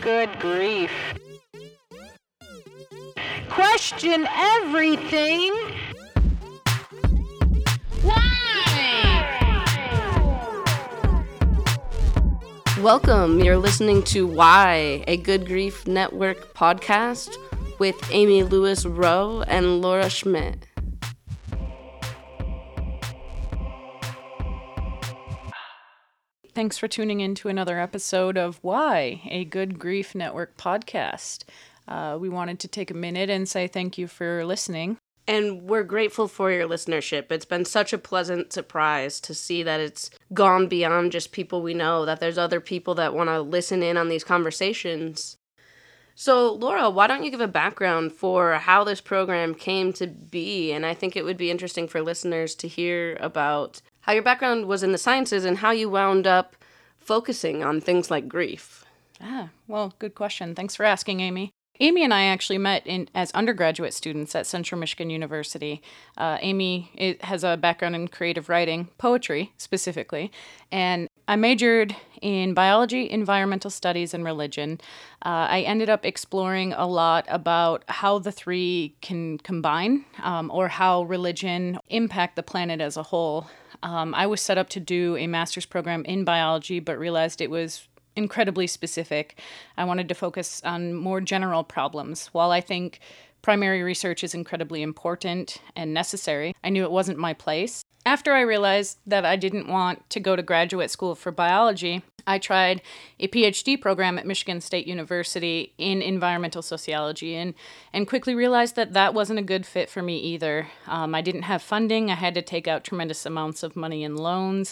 Good grief. Question everything. Welcome. You're listening to Why, a Good Grief Network podcast with Amy Lewis Rowe and Laura Schmidt. Thanks for tuning in to another episode of Why, a Good Grief Network podcast. We wanted to take a minute and say thank you for listening. And we're grateful for your listenership. It's been such a pleasant surprise to see that it's gone beyond just people we know, that there's other people that want to listen in on these conversations. So, Laura, why don't you give a background for how this program came to be? And I think it would be interesting for listeners to hear about how your background was in the sciences and how you wound up focusing on things like grief. Well, good question. Thanks for asking, Amy. Amy and I actually met as undergraduate students at Central Michigan University. Amy has a background in creative writing, poetry specifically, and I majored in biology, environmental studies, and religion. I ended up exploring a lot about how the three can combine, or how religion impact the planet as a whole. I was set up to do a master's program in biology, but realized it was incredibly specific. I wanted to focus on more general problems. While I think primary research is incredibly important and necessary, I knew it wasn't my place. After I realized that I didn't want to go to graduate school for biology, I tried a PhD program at Michigan State University in environmental sociology and quickly realized that that wasn't a good fit for me either. I didn't have funding. I had to take out tremendous amounts of money in loans.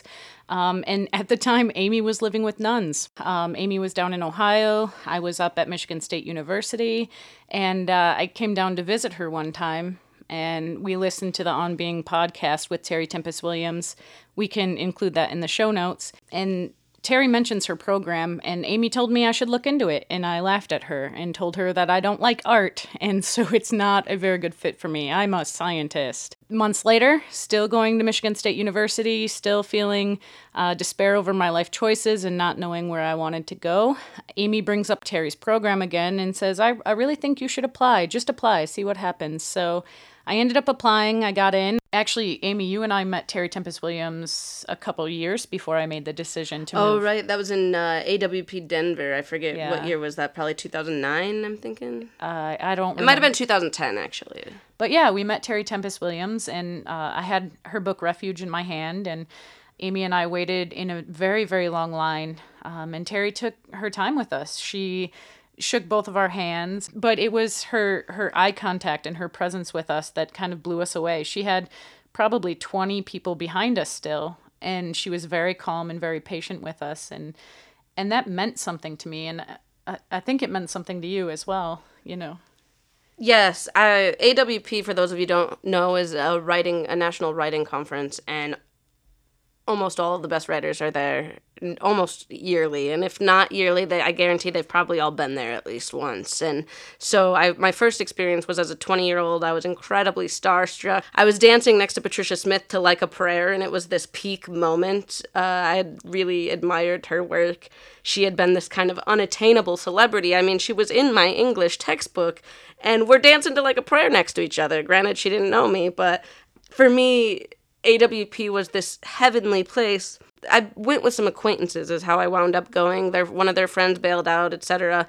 And at the time, Amy was living with nuns. Amy was down in Ohio. I was up at Michigan State University, and I came down to visit her one time. And we listened to the On Being podcast with Terry Tempest Williams. We can include that in the show notes. And Terry mentions her program, and Amy told me I should look into it, and I laughed at her and told her that I don't like art, and so it's not a very good fit for me. I'm a scientist. Months later, still going to Michigan State University, still feeling despair over my life choices and not knowing where I wanted to go. Amy brings up Terry's program again and says, I really think you should apply. Just apply, see what happens. So I ended up applying. I got in. Actually, Amy, you and I met Terry Tempest Williams a couple years before I made the decision to move. Oh, right. That was in AWP Denver. I forget what year was that. Probably 2009, I'm thinking. I don't remember. It might have been 2010, actually. But yeah, we met Terry Tempest Williams, and I had her book Refuge in my hand, and Amy and I waited in a very, very long line, and Terry took her time with us. She shook both of our hands, but it was her eye contact and her presence with us that kind of blew us away. She had probably 20 people behind us still, and she was very calm and very patient with us, and that meant something to me, and I think it meant something to you as well, you know. Yes, AWP, for those of you who don't know, is a national writing conference, and almost all of the best writers are there almost yearly. And if not yearly, I guarantee they've probably all been there at least once. And so my first experience was as a 20-year-old. I was incredibly starstruck. I was dancing next to Patricia Smith to Like a Prayer, and it was this peak moment. I had really admired her work. She had been this kind of unattainable celebrity. I mean, she was in my English textbook, and we're dancing to Like a Prayer next to each other. Granted, she didn't know me, but for me, AWP was this heavenly place. I went with some acquaintances is how I wound up going. One of their friends bailed out, etc.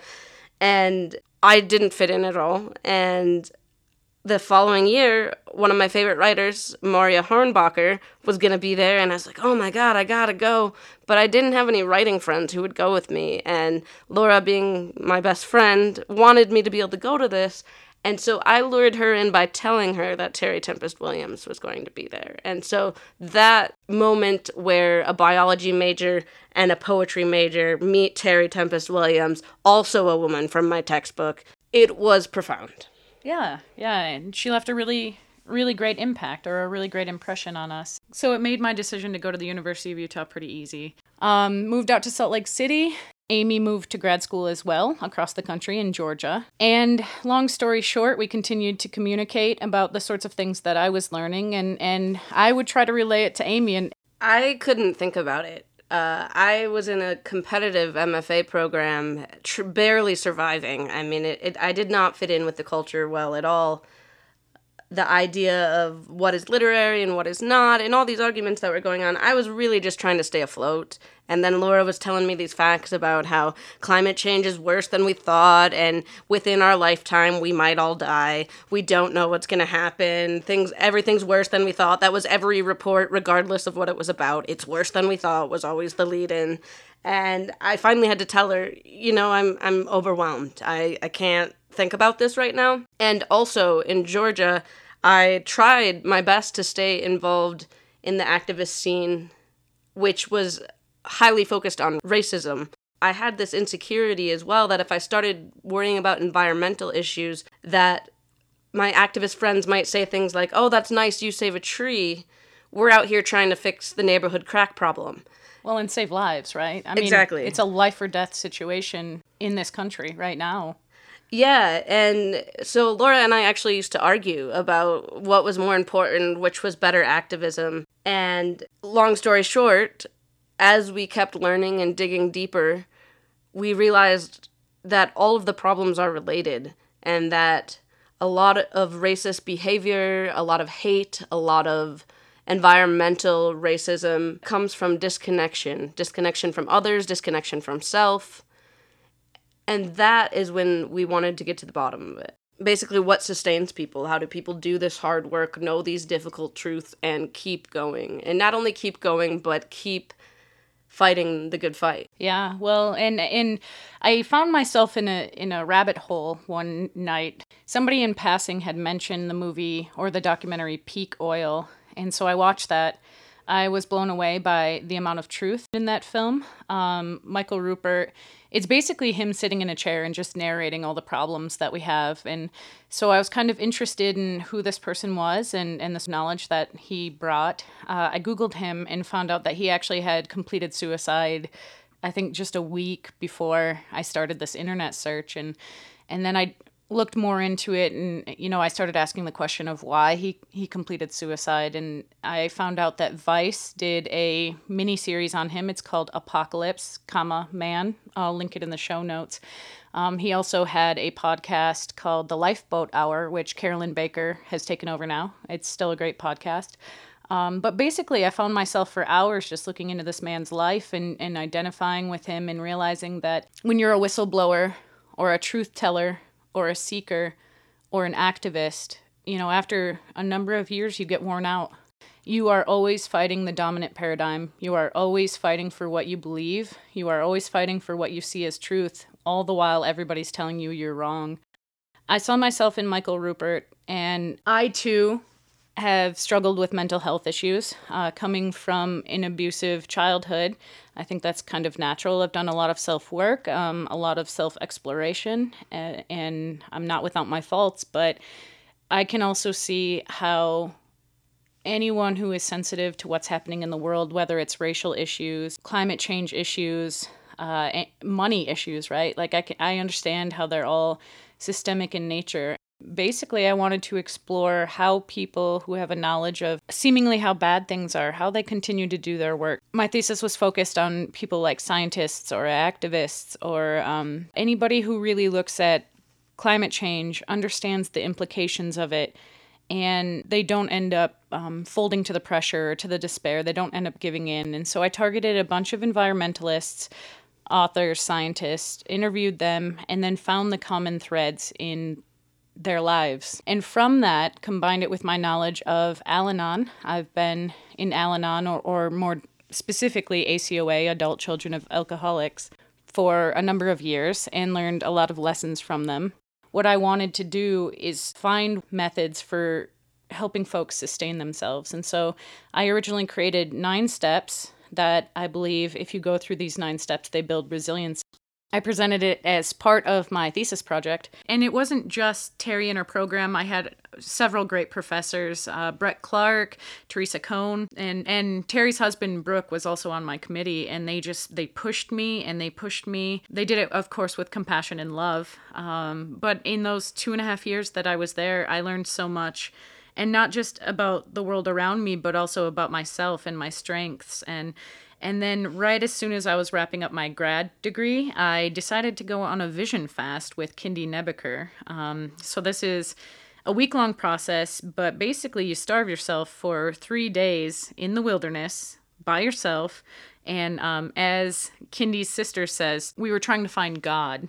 And I didn't fit in at all. And the following year, one of my favorite writers, Moria Hornbacher, was going to be there. And I was like, oh my God, I got to go. But I didn't have any writing friends who would go with me. And Laura, being my best friend, wanted me to be able to go to this. And so I lured her in by telling her that Terry Tempest Williams was going to be there. And so that moment where a biology major and a poetry major meet Terry Tempest Williams, also a woman from my textbook, it was profound. Yeah, and she left a really, really great impact or a really great impression on us. So it made my decision to go to the University of Utah pretty easy. Moved out to Salt Lake City. Amy moved to grad school as well, across the country in Georgia. And long story short, we continued to communicate about the sorts of things that I was learning, and I would try to relay it to Amy. And I couldn't think about it I was in a competitive MFA program, barely surviving. I mean, I did not fit in with the culture well at all. The idea of what is literary and what is not, and all these arguments that were going on, I was really just trying to stay afloat. And then Laura was telling me these facts about how climate change is worse than we thought, and within our lifetime we might all die. We don't know what's going to happen. Everything's worse than we thought. That was every report, regardless of what it was about. It's worse than we thought was always the lead-in. And I finally had to tell her, I'm overwhelmed. I can't think about this right now. And also in Georgia, I tried my best to stay involved in the activist scene, which was highly focused on racism. I had this insecurity as well that if I started worrying about environmental issues, that my activist friends might say things like, "Oh, that's nice, you save a tree. We're out here trying to fix the neighborhood crack problem." Well, and save lives, right? I mean, exactly. It's a life or death situation in this country right now. Yeah, and so Laura and I actually used to argue about what was more important, which was better activism. And long story short, as we kept learning and digging deeper, we realized that all of the problems are related, and that a lot of racist behavior, a lot of hate, a lot of environmental racism comes from disconnection from others, disconnection from self. And that is when we wanted to get to the bottom of it. Basically, what sustains people? How do people do this hard work, know these difficult truths, and keep going? And not only keep going, but keep fighting the good fight. Yeah, well, and I found myself in a rabbit hole one night. Somebody in passing had mentioned the movie or the documentary Peak Oil, and so I watched that. I was blown away by the amount of truth in that film. Michael Rupert, it's basically him sitting in a chair and just narrating all the problems that we have. And so I was kind of interested in who this person was and this knowledge that he brought. I Googled him and found out that he actually had completed suicide, I think just a week before I started this internet search. And then I looked more into it, and I started asking the question of why he completed suicide, and I found out that Vice did a mini series on him. It's called Apocalypse, Man. I'll link it in the show notes. He also had a podcast called The Lifeboat Hour, which Carolyn Baker has taken over now. It's still a great podcast. But basically, I found myself for hours just looking into this man's life and identifying with him and realizing that when you're a whistleblower or a truth teller or a seeker or an activist, after a number of years, you get worn out. You are always fighting the dominant paradigm. You are always fighting for what you believe. You are always fighting for what you see as truth, all the while everybody's telling you you're wrong. I saw myself in Michael Rupert, and I too have struggled with mental health issues, coming from an abusive childhood. I think that's kind of natural. I've done a lot of self-work, a lot of self-exploration, and I'm not without my faults, but I can also see how anyone who is sensitive to what's happening in the world, whether it's racial issues, climate change issues, money issues, right? Like I understand how they're all systemic in nature. Basically, I wanted to explore how people who have a knowledge of seemingly how bad things are, how they continue to do their work. My thesis was focused on people like scientists or activists or anybody who really looks at climate change, understands the implications of it, and they don't end up folding to the pressure or to the despair. They don't end up giving in. And so I targeted a bunch of environmentalists, authors, scientists, interviewed them, and then found the common threads in their lives. And from that, combined it with my knowledge of Al-Anon. I've been in Al-Anon, or more specifically ACOA, Adult Children of Alcoholics, for a number of years and learned a lot of lessons from them. What I wanted to do is find methods for helping folks sustain themselves. And so I originally created 9 steps that I believe if you go through these 9 steps, they build resilience. I presented it as part of my thesis project. And it wasn't just Terry and her program. I had several great professors, Brett Clark, Teresa Cohn, and Terry's husband, Brooke, was also on my committee. And they pushed me and they pushed me. They did it, of course, with compassion and love. But in those 2.5 years that I was there, I learned so much. And not just about the world around me, but also about myself and my strengths. And And then right as soon as I was wrapping up my grad degree, I decided to go on a vision fast with Kindy Nebeker. So this is a week-long process, but basically you starve yourself for 3 days in the wilderness by yourself. And as Kindy's sister says, we were trying to find God.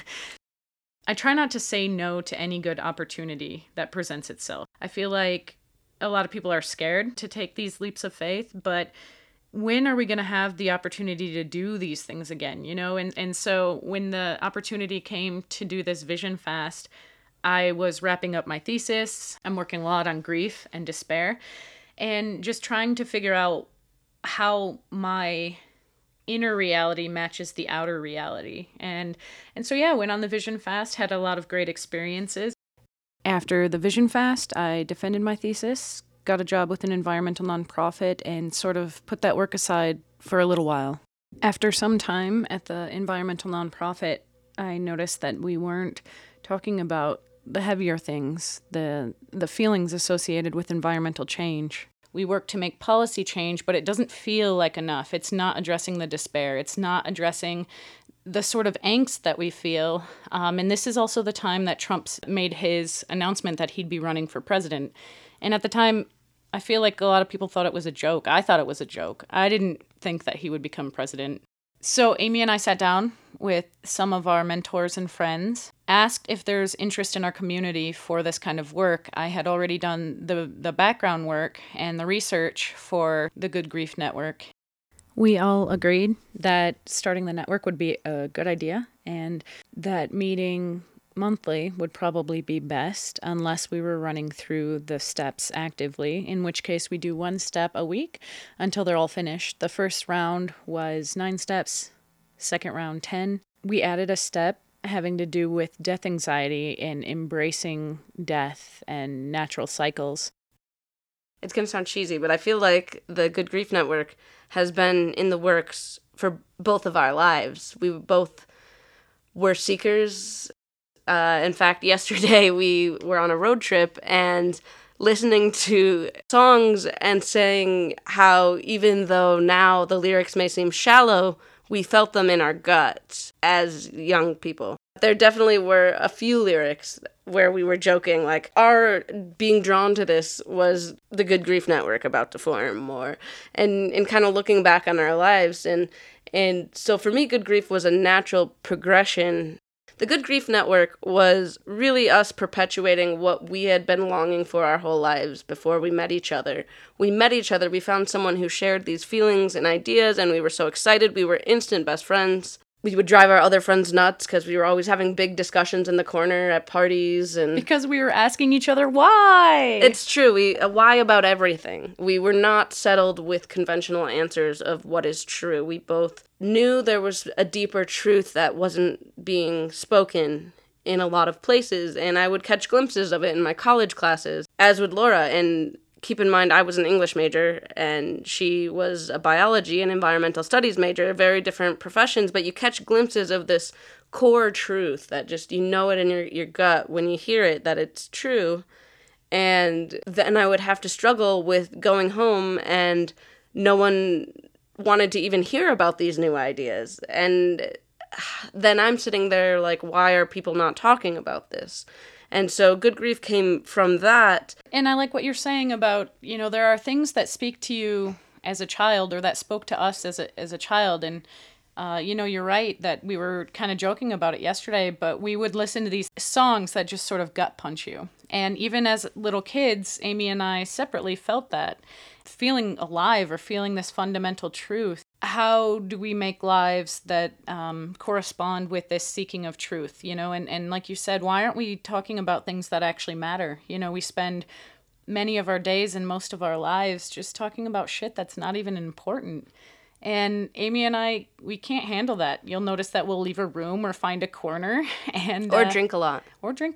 I try not to say no to any good opportunity that presents itself. I feel like a lot of people are scared to take these leaps of faith, but when are we going to have the opportunity to do these things again, you know? And so when the opportunity came to do this vision fast, I was wrapping up my thesis. I'm working a lot on grief and despair and just trying to figure out how my inner reality matches the outer reality. And so yeah, went on the vision fast, had a lot of great experiences. After the vision fast, I defended my thesis, got a job with an environmental nonprofit, and sort of put that work aside for a little while. After some time at the environmental nonprofit, I noticed that we weren't talking about the heavier things, the feelings associated with environmental change. We work to make policy change, but it doesn't feel like enough. It's not addressing the despair. It's not addressing the sort of angst that we feel. And this is also the time that Trump made his announcement that he'd be running for president. And at the time, I feel like a lot of people thought it was a joke. I thought it was a joke. I didn't think that he would become president. So Amy and I sat down with some of our mentors and friends, asked if there's interest in our community for this kind of work. I had already done the background work and the research for the Good Grief Network. We all agreed that starting the network would be a good idea and that meeting monthly would probably be best unless we were running through the steps actively, in which case we do 1 step a week until they're all finished. The first round was 9 steps, second round 10. We added a step having to do with death anxiety and embracing death and natural cycles. It's going to sound cheesy, but I feel like the Good Grief Network has been in the works for both of our lives. We both were seekers. In fact, yesterday we were on a road trip and listening to songs and saying how even though now the lyrics may seem shallow, we felt them in our guts as young people. There definitely were a few lyrics where we were joking, like, our being drawn to this was the Good Grief Network about to form more, and kind of looking back on our lives. And so for me, Good Grief was a natural progression. The Good Grief Network was really us perpetuating what we had been longing for our whole lives before we met each other. We met each other, we found someone who shared these feelings and ideas, and we were so excited. We were instant best friends. We would drive our other friends nuts because we were always having big discussions in the corner at parties. And because we were asking each other why. It's true. Why about everything. We were not settled with conventional answers of what is true. We both knew there was a deeper truth that wasn't being spoken in a lot of places, and I would catch glimpses of it in my college classes, as would Laura. And keep in mind, I was an English major, and she was a biology and environmental studies major, very different professions, but you catch glimpses of this core truth that just, you know it in your gut when you hear it, that it's true. And then I would have to struggle with going home, and no one wanted to even hear about these new ideas. And then I'm sitting there like, why are people not talking about this? And so Good Grief came from that. And I like what you're saying about, there are things that speak to you as a child, or that spoke to us as a child. And, you're right that we were kind of joking about it yesterday, but we would listen to these songs that just sort of gut punch you. And even as little kids, Amy and I separately felt that, feeling alive or feeling this fundamental truth. How do we make lives that correspond with this seeking of truth, And like you said, why aren't we talking about things that actually matter? We spend many of our days and most of our lives just talking about shit that's not even important. And Amy and I, we can't handle that. You'll notice that we'll leave a room or find a corner and Or drink a lot.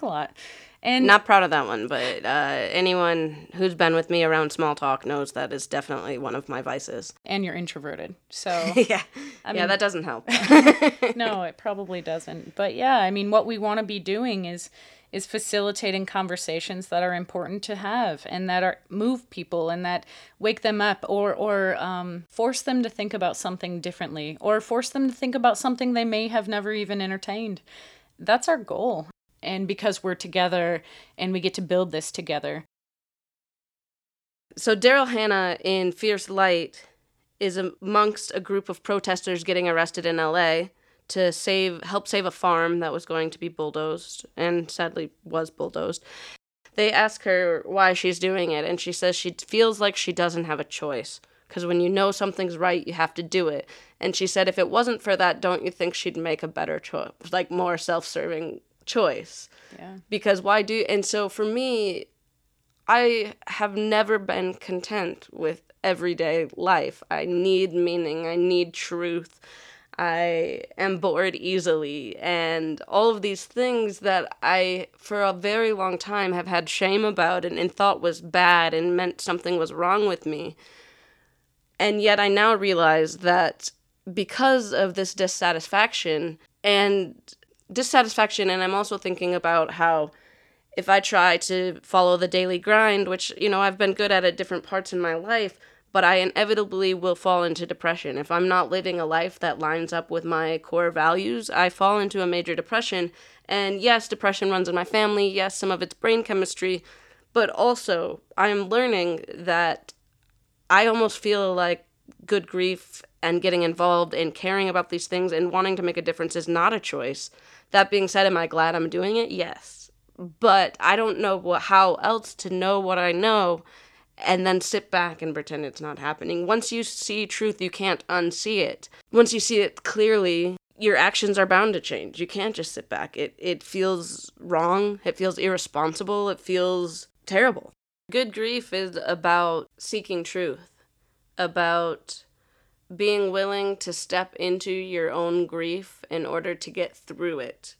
And not proud of that one, but anyone who's been with me around small talk knows that is definitely one of my vices. And you're introverted, so yeah, that doesn't help. No, it probably doesn't. But yeah, what we want to be doing is is facilitating conversations that are important to have and that are move people and that wake them up or force them to think about something differently or force them to think about something they may have never even entertained. That's our goal. And because we're together and we get to build this together. So Daryl Hannah in Fierce Light is amongst a group of protesters getting arrested in LA to help save a farm that was going to be bulldozed, and sadly was bulldozed. They ask her why she's doing it, and she says she feels like she doesn't have a choice, because when you know something's right, you have to do it. And she said if it wasn't for that, don't you think she'd make a better choice, like more self-serving choice? Yeah. Because why do... And so for me, I have never been content with everyday life. I need meaning. I need truth. I am bored easily. And all of these things that I, for a very long time, have had shame about and thought was bad and meant something was wrong with me. And yet I now realize that because of this dissatisfaction, and I'm also thinking about how if I try to follow the daily grind, which, I've been good at different parts in my life, but I inevitably will fall into depression. If I'm not living a life that lines up with my core values, I fall into a major depression. And yes, depression runs in my family. Yes, some of it's brain chemistry. But also, I am learning that I almost feel like good grief and getting involved and caring about these things and wanting to make a difference is not a choice. That being said, am I glad I'm doing it? Yes. But I don't know how else to know what I know and then sit back and pretend it's not happening. Once you see truth, you can't unsee it. Once you see it clearly, your actions are bound to change. You can't just sit back. It feels wrong. It feels irresponsible. It feels terrible. Good grief is about seeking truth, about being willing to step into your own grief in order to get through it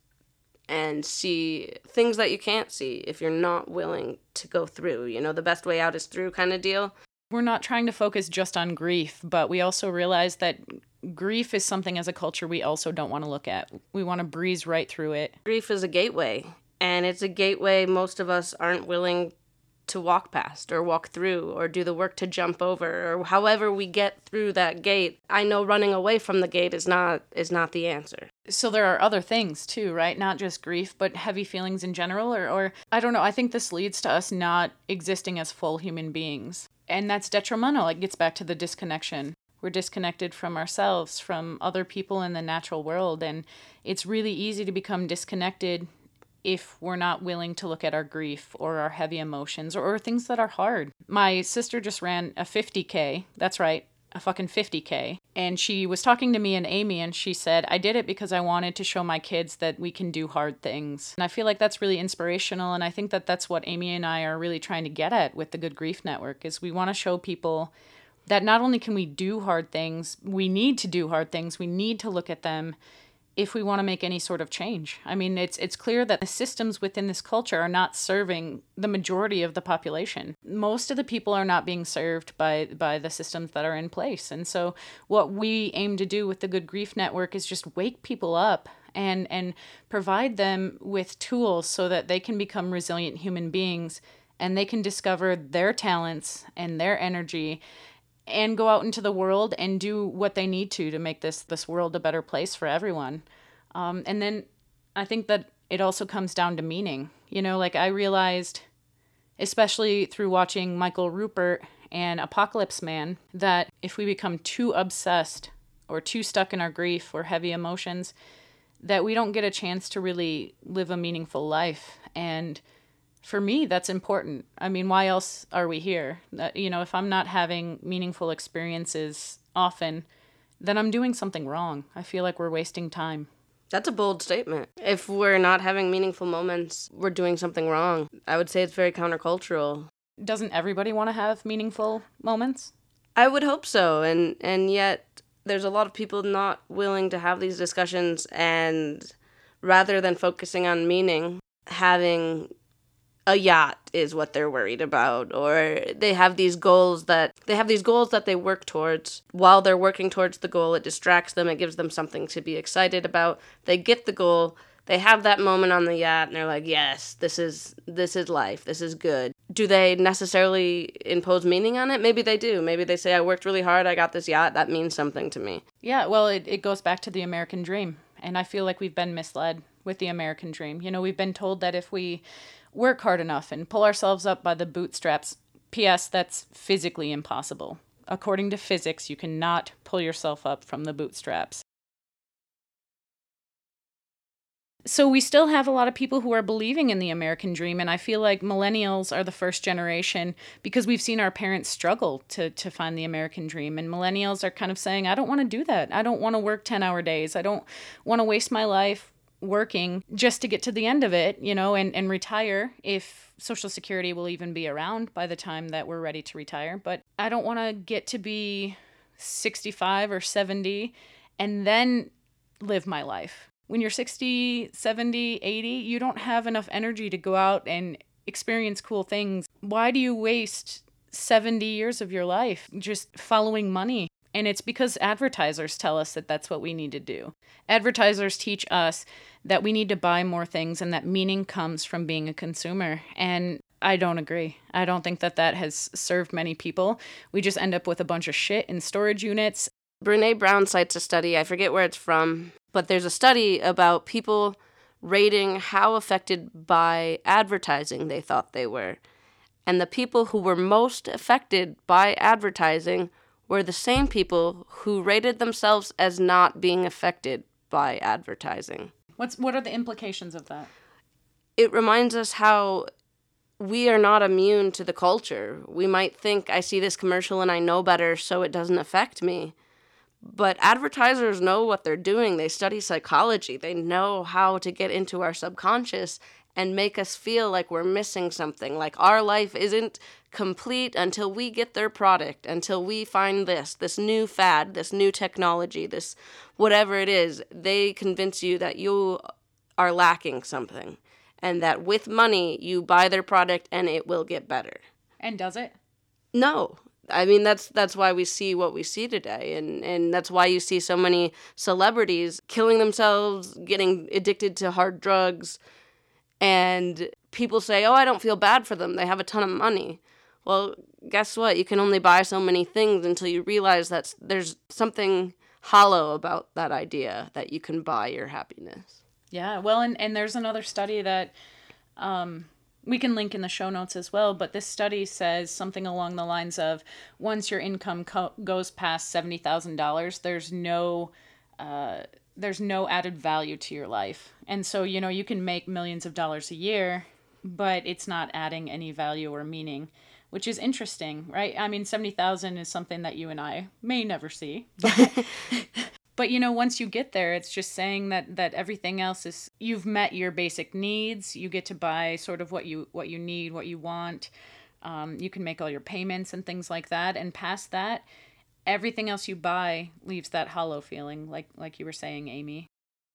and see things that you can't see if you're not willing to go through. The best way out is through kind of deal. We're not trying to focus just on grief, but we also realize that grief is something as a culture we also don't want to look at. We want to breeze right through it. Grief is a gateway, and it's a gateway most of us aren't willing to walk past or walk through or do the work to jump over, or however we get through that gate. I know running away from the gate is not the answer. So there are other things too, right? Not just grief, but heavy feelings in general, or I don't know. I think this leads to us not existing as full human beings. And that's detrimental. It gets back to the disconnection. We're disconnected from ourselves, from other people in the natural world, and it's really easy to become disconnected if we're not willing to look at our grief or our heavy emotions or things that are hard. My sister just ran a 50K. That's right, a fucking 50K. And she was talking to me and Amy, and she said, I did it because I wanted to show my kids that we can do hard things. And I feel like that's really inspirational, and I think that that's what Amy and I are really trying to get at with the Good Grief Network, is we want to show people that not only can we do hard things, we need to do hard things, we need to look at them if we want to make any sort of change. I mean, it's clear that the systems within this culture are not serving the majority of the population. Most of the people are not being served by the systems that are in place. And so what we aim to do with the Good Grief Network is just wake people up and provide them with tools so that they can become resilient human beings and they can discover their talents and their energy and go out into the world and do what they need to make this world a better place for everyone. And then I think that it also comes down to meaning. Like I realized, especially through watching Michael Rupert and Apocalypse Man, that if we become too obsessed or too stuck in our grief or heavy emotions, that we don't get a chance to really live a meaningful life. And for me, that's important. I mean, why else are we here? If I'm not having meaningful experiences often, then I'm doing something wrong. I feel like we're wasting time. That's a bold statement. If we're not having meaningful moments, we're doing something wrong. I would say it's very countercultural. Doesn't everybody want to have meaningful moments? I would hope so, and yet there's a lot of people not willing to have these discussions, and rather than focusing on meaning, having a yacht is what they're worried about, or they have these goals that they work towards. While they're working towards the goal, it distracts them, it gives them something to be excited about. They get the goal, They have that moment on the yacht and they're like, yes, this is life. This is good. Do they necessarily impose meaning on it? Maybe they do. Maybe they say, I worked really hard. I got this yacht. That means something to me. Yeah, well, it goes back to the American dream. And I feel like we've been misled with the American dream. You know, we've been told that if we work hard enough and pull ourselves up by the bootstraps, P.S., that's physically impossible. According to physics, you cannot pull yourself up from the bootstraps. So we still have a lot of people who are believing in the American dream, and I feel like millennials are the first generation because we've seen our parents struggle to find the American dream, and millennials are kind of saying, I don't want to do that. I don't want to work 10-hour days. I don't want to waste my life working just to get to the end of it, you know, and retire if Social Security will even be around by the time that we're ready to retire. But I don't want to get to be 65 or 70 and then live my life. When you're 60, 70, 80, you don't have enough energy to go out and experience cool things. Why do you waste 70 years of your life just following money? And it's because advertisers tell us that that's what we need to do. Advertisers teach us that we need to buy more things and that meaning comes from being a consumer. And I don't agree. I don't think that that has served many people. We just end up with a bunch of shit in storage units. Brene Brown cites a study, I forget where it's from, but there's a study about people rating how affected by advertising they thought they were. And the people who were most affected by advertising were the same people who rated themselves as not being affected by advertising. What are the implications of that? It reminds us how we are not immune to the culture. We might think, I see this commercial and I know better, so it doesn't affect me. But advertisers know what they're doing. They study psychology. They know how to get into our subconscious and make us feel like we're missing something, like our life isn't complete until we get their product, until we find this new fad, this new technology, this whatever it is. They convince you that you are lacking something and that with money you buy their product and it will get better. And does it? No. I mean, that's why we see what we see today, and that's why you see so many celebrities killing themselves, getting addicted to hard drugs, and people say, oh, I don't feel bad for them. They have a ton of money. Well, guess what? You can only buy so many things until you realize that there's something hollow about that idea that you can buy your happiness. Yeah, well, and there's another study that we can link in the show notes as well, but this study says something along the lines of once your income goes past $70,000, there's no added value to your life. And so, you know, you can make millions of dollars a year, but it's not adding any value or meaning, which is interesting, right? I mean, 70,000 is something that you and I may never see, but but, you know, once you get there, it's just saying that everything else is, you've met your basic needs. You get to buy sort of what you need, what you want. You can make all your payments and things like that. And past that, everything else you buy leaves that hollow feeling, like you were saying, Amy.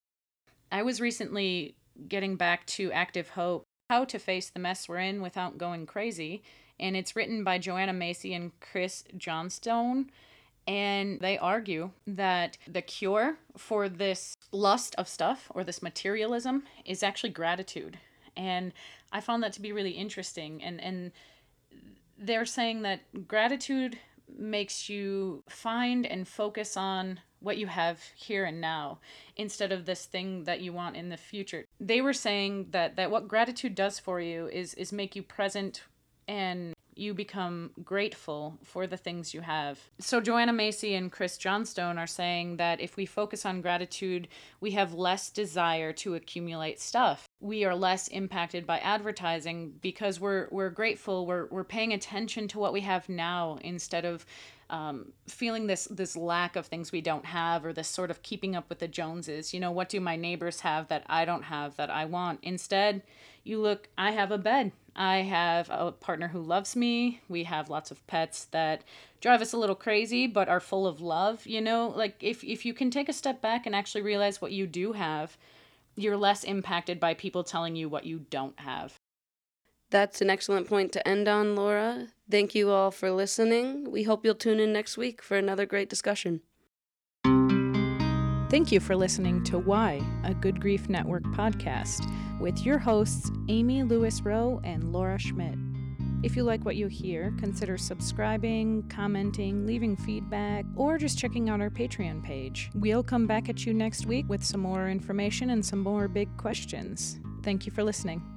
I was recently getting back to Active Hope, How to Face the Mess We're In Without Going Crazy. And it's written by Joanna Macy and Chris Johnstone. And they argue that the cure for this lust of stuff or this materialism is actually gratitude. And I found that to be really interesting. And they're saying that gratitude makes you find and focus on what you have here and now instead of this thing that you want in the future. They were saying that what gratitude does for you is make you present and you become grateful for the things you have. So Joanna Macy and Chris Johnstone are saying that if we focus on gratitude, we have less desire to accumulate stuff. We are less impacted by advertising because we're grateful, we're paying attention to what we have now instead of feeling this lack of things we don't have, or this sort of keeping up with the Joneses. You know, what do my neighbors have that I don't have that I want? Instead, you look, I have a bed. I have a partner who loves me. We have lots of pets that drive us a little crazy, but are full of love. You know, like if you can take a step back and actually realize what you do have, you're less impacted by people telling you what you don't have. That's an excellent point to end on, Laura. Thank you all for listening. We hope you'll tune in next week for another great discussion. Thank you for listening to Why, a Good Grief Network podcast, with your hosts, Amy Lewis Rowe and Laura Schmidt. If you like what you hear, consider subscribing, commenting, leaving feedback, or just checking out our Patreon page. We'll come back at you next week with some more information and some more big questions. Thank you for listening.